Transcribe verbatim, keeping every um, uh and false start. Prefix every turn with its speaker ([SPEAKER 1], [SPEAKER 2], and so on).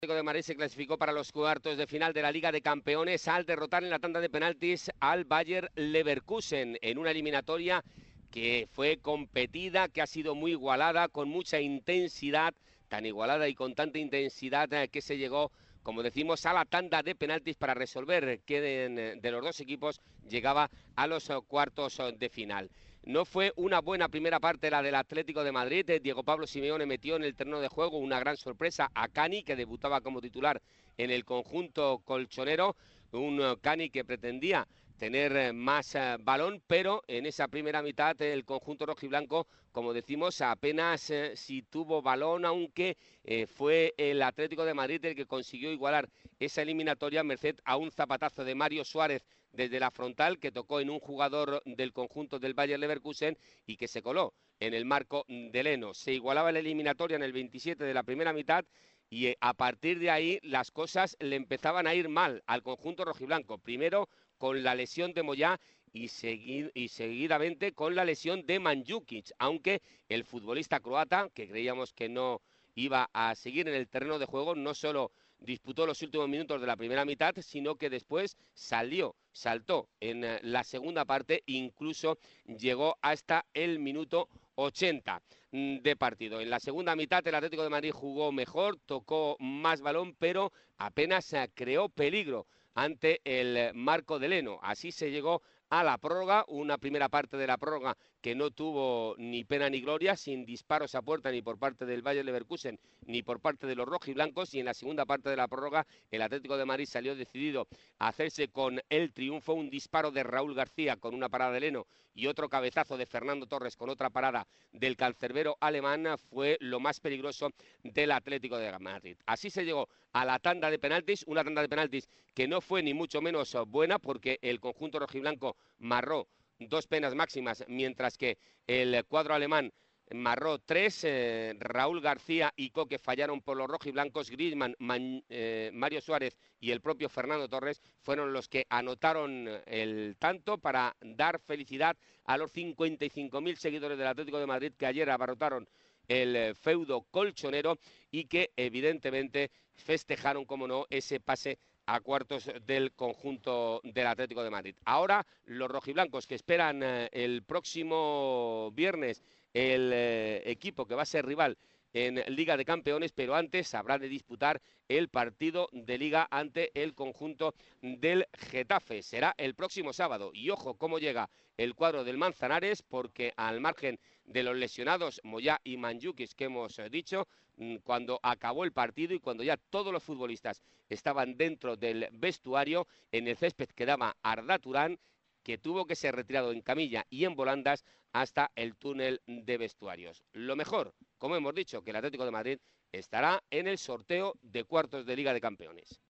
[SPEAKER 1] Atlético de Madrid se clasificó para los cuartos de final de la Liga de Campeones al derrotar en la tanda de penaltis al Bayer Leverkusen en una eliminatoria que fue competida, que ha sido muy igualada, con mucha intensidad, tan igualada y con tanta intensidad eh, que se llegó, como decimos, a la tanda de penaltis para resolver quién de, de los dos equipos llegaba a los uh, cuartos uh, de final. No fue una buena primera parte la del Atlético de Madrid. Diego Pablo Simeone metió en el terreno de juego una gran sorpresa a Cani, que debutaba como titular en el conjunto colchonero. Un Cani que pretendía tener más uh, balón, pero en esa primera mitad el conjunto rojiblanco, como decimos, apenas eh, si tuvo balón, aunque eh, fue el Atlético de Madrid el que consiguió igualar esa eliminatoria merced a un zapatazo de Mario Suárez desde la frontal que tocó en un jugador del conjunto del Bayer Leverkusen y que se coló en el marco de Leno. Se igualaba la eliminatoria en el veintisiete de la primera mitad y a partir de ahí las cosas le empezaban a ir mal al conjunto rojiblanco. Primero con la lesión de Moyá y, segui y seguidamente con la lesión de Mandžukić, aunque el futbolista croata, que creíamos que no iba a seguir en el terreno de juego, no solo disputó los últimos minutos de la primera mitad, sino que después salió, saltó en la segunda parte, incluso llegó hasta el minuto ochenta de partido. En la segunda mitad el Atlético de Madrid jugó mejor, tocó más balón, pero apenas creó peligro ante el marco de Leno. Así se llegó a la prórroga, una primera parte de la prórroga que no tuvo ni pena ni gloria, sin disparos a puerta ni por parte del Bayer Leverkusen ni por parte de los rojiblancos, y en la segunda parte de la prórroga el Atlético de Madrid salió decidido a hacerse con el triunfo. Un disparo de Raúl García con una parada de Leno y otro cabezazo de Fernando Torres con otra parada del cancerbero alemán fue lo más peligroso del Atlético de Madrid. Así se llegó a la tanda de penaltis, una tanda de penaltis que no fue ni mucho menos buena, porque el conjunto rojiblanco marró dos penas máximas, mientras que el cuadro alemán marró tres. eh, Raúl García y Coque fallaron por los rojiblancos. Griezmann, Man, eh, Mario Suárez y el propio Fernando Torres fueron los que anotaron el tanto para dar felicidad a los cincuenta y cinco mil seguidores del Atlético de Madrid, que ayer abarrotaron el feudo colchonero y que evidentemente festejaron, como no, ese pase a cuartos del conjunto del Atlético de Madrid. Ahora los rojiblancos, que esperan eh, el próximo viernes el eh, equipo que va a ser rival en Liga de Campeones, pero antes habrá de disputar el partido de Liga ante el conjunto del Getafe. Será el próximo sábado. Y ojo cómo llega el cuadro del Manzanares, porque al margen de los lesionados Moyá y Mandžukić que hemos dicho, cuando acabó el partido y cuando ya todos los futbolistas estaban dentro del vestuario, en el césped quedaba Arda Turán, que tuvo que ser retirado en camilla y en volandas hasta el túnel de vestuarios. Lo mejor, como hemos dicho, que el Atlético de Madrid estará en el sorteo de cuartos de Liga de Campeones.